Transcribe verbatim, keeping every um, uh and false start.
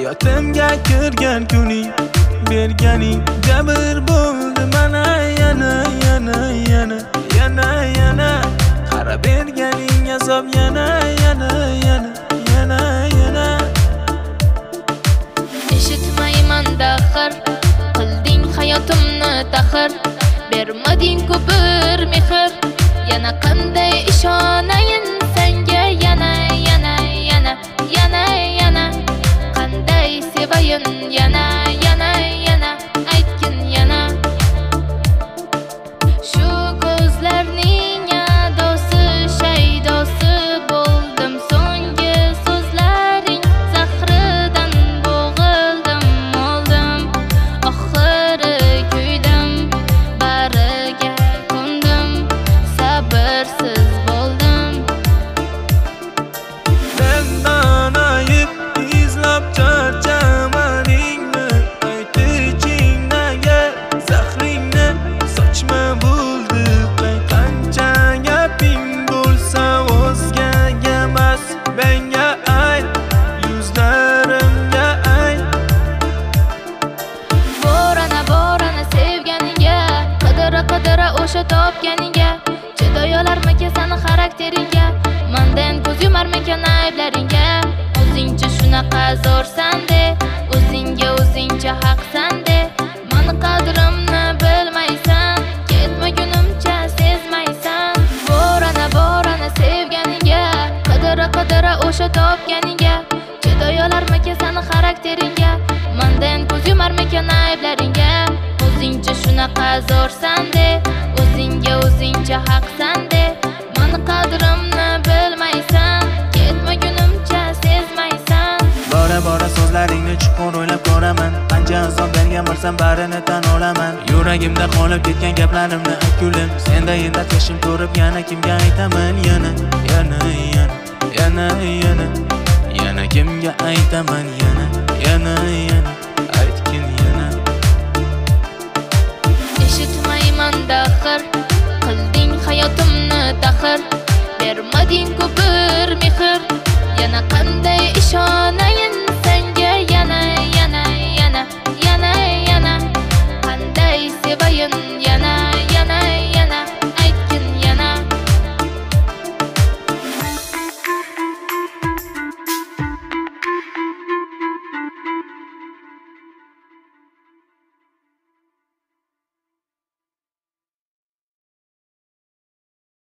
hayotimga kirgan kuning, berganing jabr bo'ldi mana yana yana yana yana yana qara berganing azob yana yana yana yana yana eshitmayman daxir qilding hayotimni taxir bermading ku bir mehr yana qanday ishonayin senga yana yana yana yana yana qanday sevayin yana yana yana aytgin yana shu ko'zlarning adosi shaydosi bo'ldim so'nggi so'zlaring zahridan bo'g'ildim oldim oxiri kuydim bariga ko'ndim sabrsiz bo'ldim sendan ayib izlab charchamaningni ayt ichingdagi zahringni sochma bo'ldi qancha gaping bo'lsa o'zgaga emas menga ayt yuzlarimga ayt borana borana sevganiga qidira qidira o'sha topganiga chidayolarmikan sani xarakteringga mendan ko'z yumarmikan ayblaringga o'zingcha shunaqa zo'rsan-de o'zingga o'zingcha haqsan-de mani qadrimni bilmaysan ketmagunimcha sezmaysan borana borana sevganiga qidira qidira o'sha topganiga chidayolarmikan sani xarakteringga mendan ko'z yumarmikan ayblaringga o'zingcha shunaqa zo'rsan-de o'zingga o'zingcha haqsan-de mani qadrimni bilmaysan ketmagunimcha sezmaysan bora bora so'zlaringni chuqur o'ylab ko'raman qancha azob bergan bo'lsam barini tan olaman yuragimda qolib ketgan gaplarimni aytgulim senda endi tashim ko'rib yana kimga aytaman yana yana yana yana yana yana kimga aytaman yana yana yana aytgin yana eshitmayman daxir qilding hayotimni taxir bermading ku bir mehr yana qanday ishonayin